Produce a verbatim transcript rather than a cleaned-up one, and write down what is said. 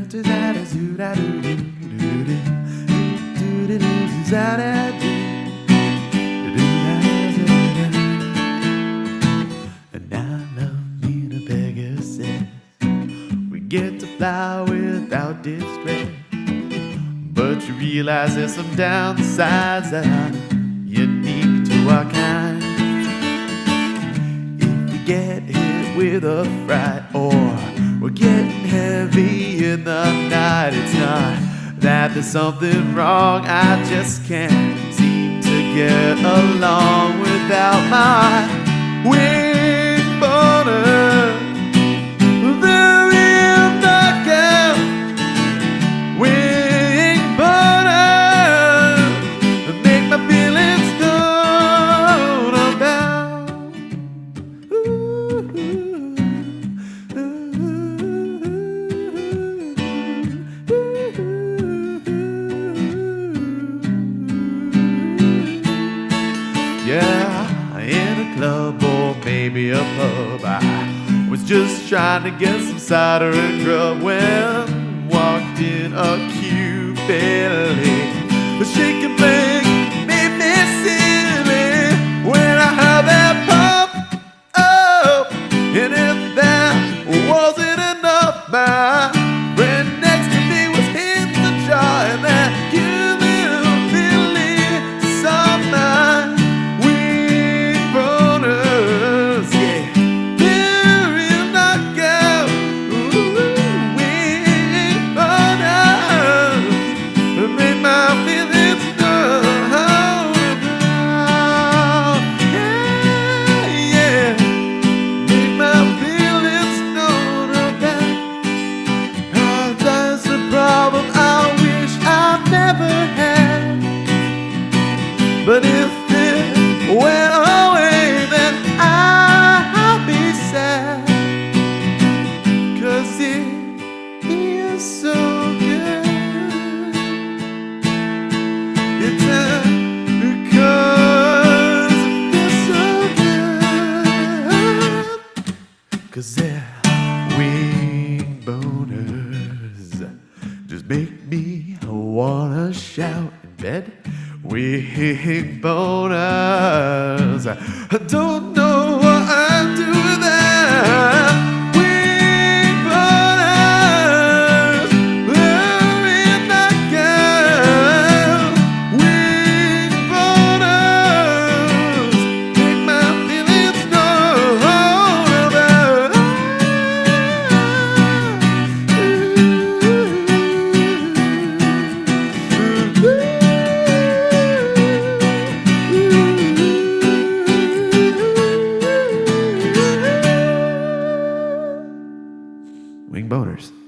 And I love Nina Pegasus. We get to fly without distress, but you realize there's some downsides that are unique to our kind. If you get hit with a fright, or we're getting heavy in the night, it's not that there's something wrong, I just can't seem to get along without my wing boner. The real knockout wing boner, make my feelings known about. Ooh, ooh, yeah, in a club or maybe a pub, I was just trying to get some cider and grub when walked in a cute belly. The shaking thing made me silly when I heard that pump. Oh, and if that wasn't enough, my friend next to me was hitting the jar, and that cute little Billy saw my wing boners. Yeah, they're real knockout. Ooh, wing boners make my feelings known about. Yeah, yeah, make my feelings known about. Oh, that's a problem I wish I never had. But if it went away, then I'll be sad, 'cause it feels so good. It's a, because it feels so good. 'Cause they're wing boners, just make me wanna shout in bed. Wing boners, I don't know what I'd do without wing boners. Loving that girl, wing boners, make my feelings known about. Wing boners.